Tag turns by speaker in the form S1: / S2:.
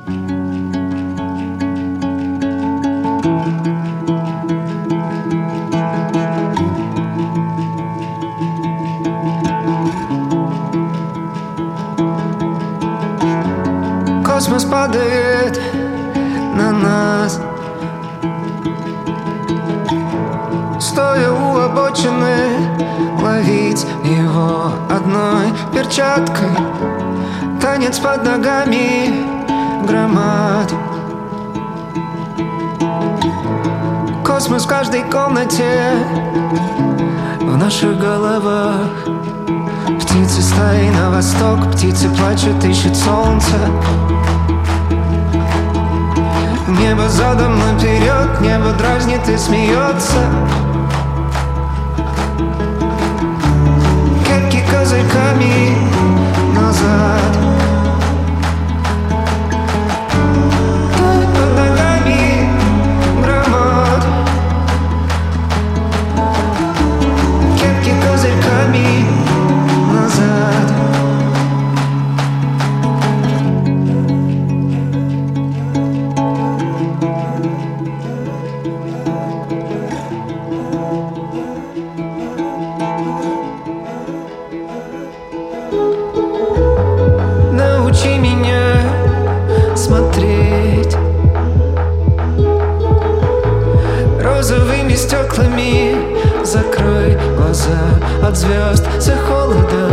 S1: Космос падает на нас, стоя у обочины, ловить его одной перчаткой. Танец под ногами громад. Космос в каждой комнате, в наших головах. Птицы стаи на восток, птицы плачут, ищут солнце. Небо задом наперед, небо дразнит и смеется. Кепки козырьками назад. Под ногами громад. Кепки козырьками назад. Научи меня смотреть розовыми стеклами. Закрой глаза от звезд, за холода.